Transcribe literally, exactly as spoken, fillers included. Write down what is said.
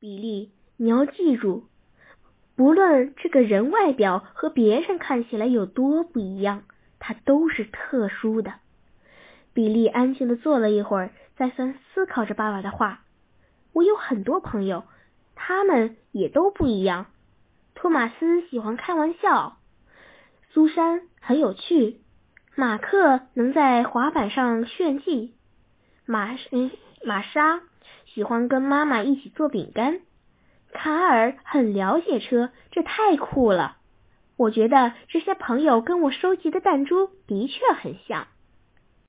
比利，你要记住，不论这个人外表和别人看起来有多不一样，他都是特殊的。比利安静地坐了一会儿，再三思考着爸爸的话。我有很多朋友，他们也都不一样。托马斯喜欢开玩笑，苏珊很有趣，马克能在滑板上炫技，玛嗯玛莎喜欢跟妈妈一起做饼干，卡尔很了解车，这太酷了。我觉得这些朋友跟我收集的弹珠的确很像。